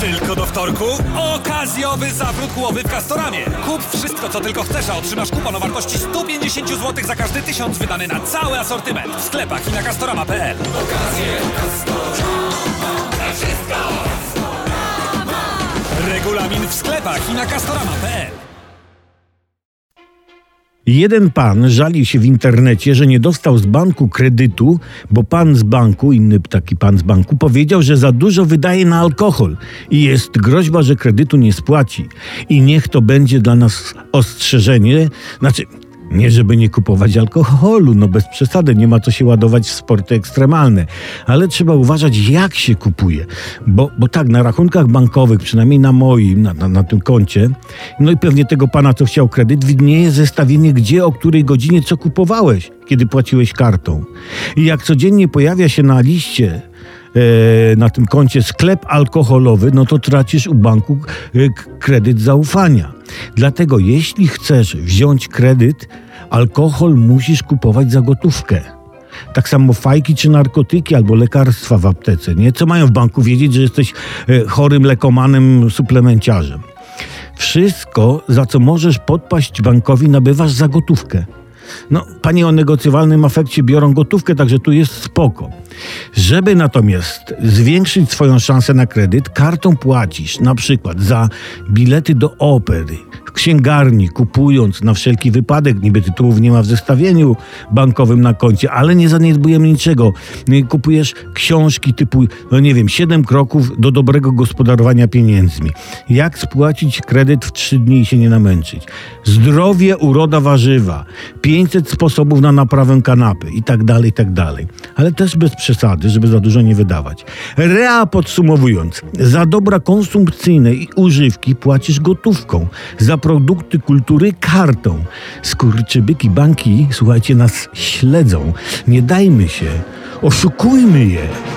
Tylko do wtorku okazjowy zawrót głowy w Castoramie. Kup wszystko, co tylko chcesz, a otrzymasz kupon o wartości 150 zł za każdy 1000 wydany na cały asortyment w sklepach i na castorama.pl. Okazje Castorama, na wszystko. Regulamin w sklepach i na castorama.pl. Jeden pan żalił się w internecie, że nie dostał z banku kredytu, bo pan z banku, inny taki pan z banku, powiedział, że za dużo wydaje na alkohol i jest groźba, że kredytu nie spłaci. I niech to będzie dla nas ostrzeżenie, nie żeby nie kupować alkoholu, bez przesady, nie ma co się ładować w sporty ekstremalne, ale trzeba uważać, jak się kupuje, bo tak, na rachunkach bankowych, przynajmniej na moim, na tym koncie, no i pewnie tego pana, co chciał kredyt, widnieje zestawienie, gdzie, o której godzinie, co kupowałeś, kiedy płaciłeś kartą. I jak codziennie pojawia się na liście na tym koncie sklep alkoholowy, no to tracisz u banku kredyt zaufania. Dlatego jeśli chcesz wziąć kredyt, alkohol musisz kupować za gotówkę. Tak samo fajki czy narkotyki albo lekarstwa w aptece, nie? Co mają w banku wiedzieć, że jesteś chorym lekomanem, suplemenciarzem? Wszystko, za co możesz podpaść bankowi, nabywasz za gotówkę. Panie o negocjowalnym afekcie biorą gotówkę, także tu jest spoko. Żeby natomiast zwiększyć swoją szansę na kredyt, kartą płacisz na przykład za bilety do opery, w księgarni, kupując na wszelki wypadek, niby tytułów nie ma w zestawieniu bankowym na koncie, ale nie zaniedbujemy niczego. Kupujesz książki typu, 7 kroków do dobrego gospodarowania pieniędzmi. Jak spłacić kredyt w 3 dni i się nie namęczyć. Zdrowie, uroda, warzywa. 500 sposobów na naprawę kanapy i tak dalej, i tak dalej. Ale też bez przesady, żeby za dużo nie wydawać. Podsumowując, za dobra konsumpcyjne i używki płacisz gotówką, za produkty kultury kartą. Skurczybyki banki, słuchajcie, nas śledzą. Nie dajmy się, oszukujmy je.